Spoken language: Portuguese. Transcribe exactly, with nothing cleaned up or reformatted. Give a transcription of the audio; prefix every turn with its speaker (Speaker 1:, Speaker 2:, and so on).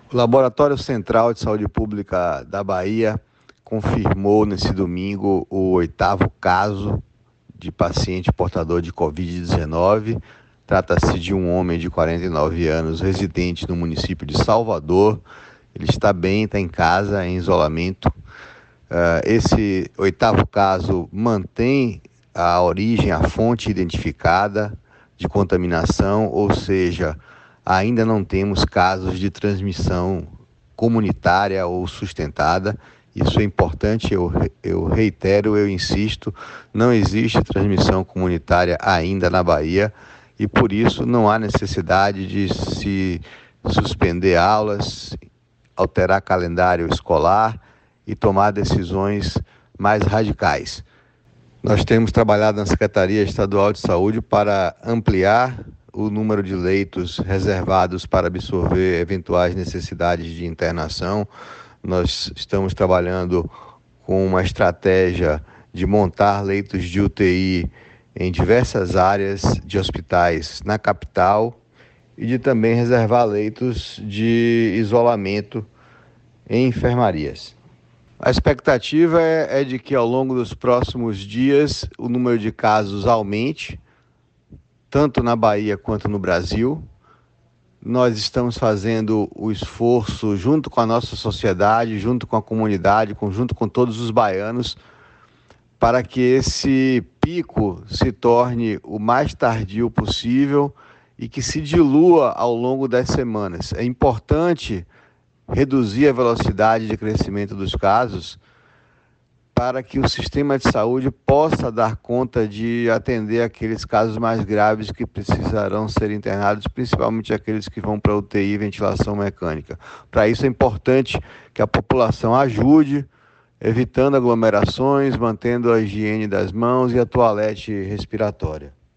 Speaker 1: O Laboratório Central de Saúde Pública da Bahia confirmou nesse domingo o oitavo caso de paciente portador de covid dezenove. Trata-se de um homem de quarenta e nove anos, residente no município de Salvador. Ele está bem, está em casa, em isolamento. Uh, esse oitavo caso mantém a origem, a fonte identificada de contaminação, ou seja, ainda não temos casos de transmissão comunitária ou sustentada. Isso é importante, eu, eu reitero, eu insisto, não existe transmissão comunitária ainda na Bahia e por isso não há necessidade de se suspender aulas, alterar calendário escolar e tomar decisões mais radicais. Nós temos trabalhado na Secretaria Estadual de Saúde para ampliar o número de leitos reservados para absorver eventuais necessidades de internação. Nós estamos trabalhando com uma estratégia de montar leitos de U T I em diversas áreas de hospitais na capital e de também reservar leitos de isolamento em enfermarias. A expectativa é, é de que ao longo dos próximos dias o número de casos aumente, tanto na Bahia quanto no Brasil. Nós estamos fazendo o esforço junto com a nossa sociedade, junto com a comunidade, junto com todos os baianos, para que esse pico se torne o mais tardio possível e que se dilua ao longo das semanas. É importante reduzir a velocidade de crescimento dos casos para que o sistema de saúde possa dar conta de atender aqueles casos mais graves que precisarão ser internados, principalmente aqueles que vão para U T I e ventilação mecânica. Para isso é importante que a população ajude, evitando aglomerações, mantendo a higiene das mãos e a toalete respiratória.